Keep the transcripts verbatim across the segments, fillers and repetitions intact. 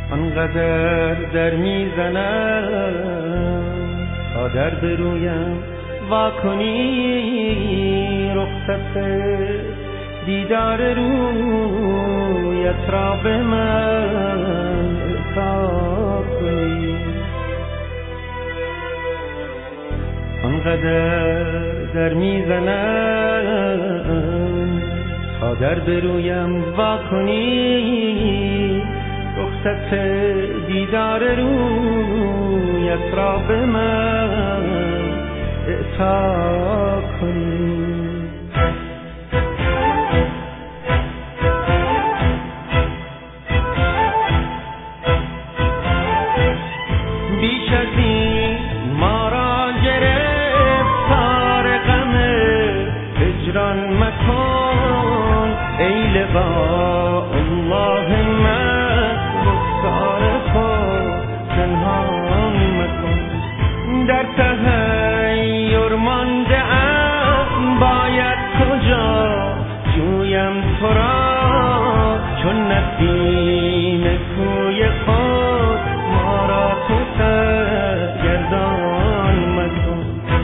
آنقدر در میزنم تا در برویم واکنی رخصت دیدار رویت را به من عطا کنی. آنقدر در میزنم تا در برویم واکنی رخصت دیدار رویت را به من اعطا کنی. بیش از این ما را گرفتار غم هجران مکن ای لقاء الله من رخسار خود پنهان مکن. در تحیر مانده ام باید کجا جویم تو را چون نسیم کوی خود ما را تو سرگردان مکن.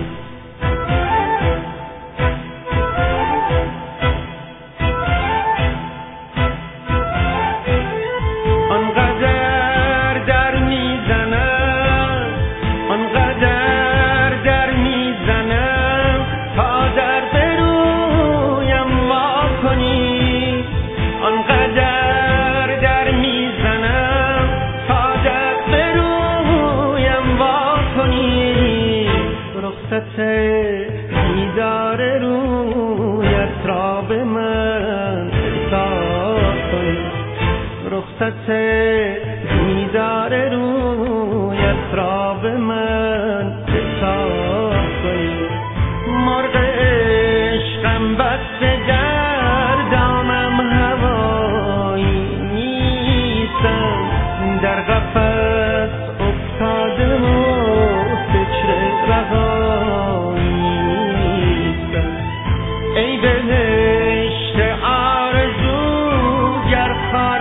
آنقدر در میزنم آنقدر در میزنم تا در برویم واکنی. آنقدر در میزنم تا در برویم واکنی رخصت دیدار رویت را به من عطا کنی. رخصت دیدار رویت را به من عطا کنی. مرغ عشقم بسته در دامم هوایی نیستم در قفس افتاده و فکر رهایی نیستم. ای بهشت آرزو گر خار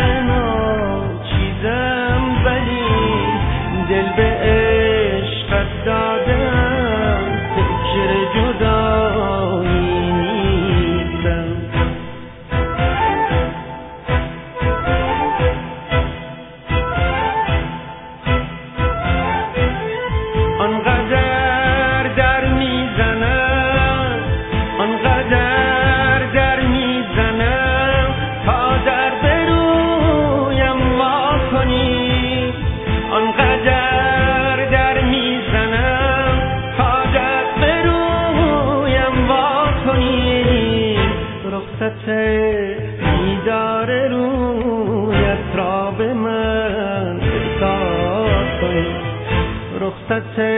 ناچیزم ولی دل به عشقت دادم فکر جدایی نیستم. آنقدر در میزنم آنقدر در میزنم تا در برویم واکنی. آنقدر در میزنم تا در برویم واکنی رخصت دیدار رویت را به من عطا کنی. رخصت